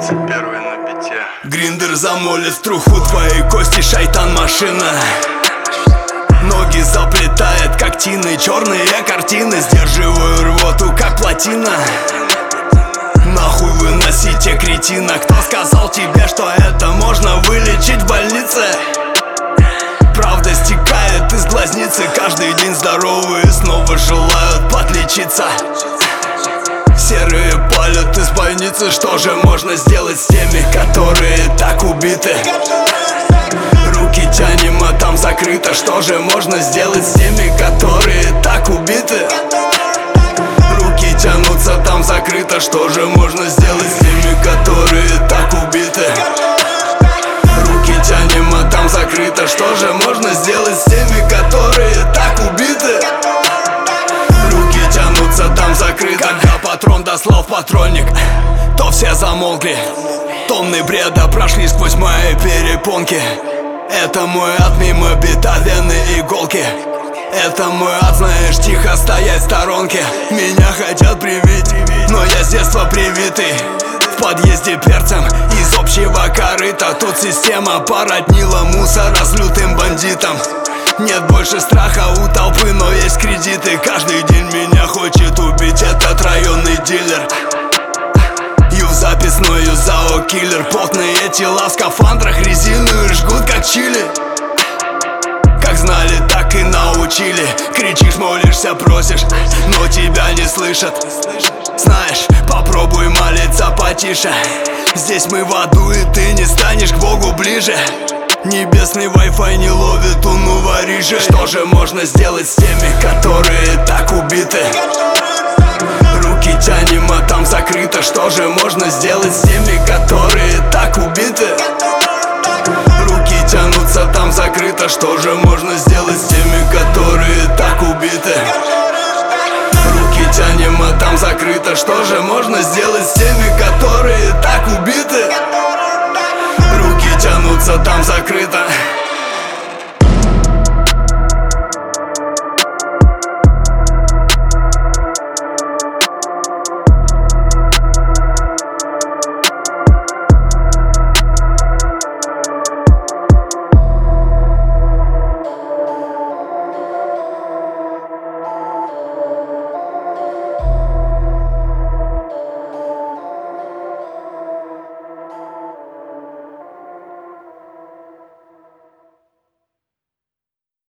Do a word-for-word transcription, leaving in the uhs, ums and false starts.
тридцать первый на бите. Гриндер замолит в труху твои кости, шайтан машина. Ноги заплетает как тины, черные картины. Сдерживаю рвоту как плотина. Нахуй выносите кретина. Кто сказал тебе, что это можно вылечить в больнице? Правда стекает из глазницы. Каждый день здоровые снова желают подлечиться. Серые палят из больницы. Что же можно сделать с теми, которые так убиты? Руки тянем, а там закрыто. Что же можно сделать с теми, которые так убиты? Руки тянутся, там закрыто. Что же можно сделать с теми, которые так убиты? Руки тянем, а там закрыто. Что же можно сделать с теми, которые так убиты? Руки тянутся, там закрыто. Когда патрон дослал в патронник, то все замолкли. Тонны бреда прошли сквозь мои перепонки. Это мой ад, мимо бетовенные иголки. Это мой ад, знаешь, тихо стоять в сторонке. Меня хотят привить, но я с детства привитый. В подъезде перцем из общего корыта. Тут система породнила мусора с лютым бандитом. Нет больше страха у толпы, но есть кредиты. Каждый день меня хочет убить этот районный дилер. Ю в записную ЗАО киллер. Потные тела в скафандрах резиновые жгут как чили. Как знали, так и научили. Кричишь, молишься, просишь, но тебя не слышат. Знаешь, попробуй молиться потише. Здесь мы в аду, и ты не станешь к Богу ближе. Небесный Wi-Fi не ловит уну вориши. Что же можно сделать с теми, которые так убиты? Руки тянем, а там закрыто. Что же можно сделать с теми, которые так убиты? Руки тянутся, там закрыто. Что же можно сделать с теми, которые так убиты? Руки тянем, а там закрыто. Что же можно сделать с теми, которые так убиты? Руки тянутся, там закрыто.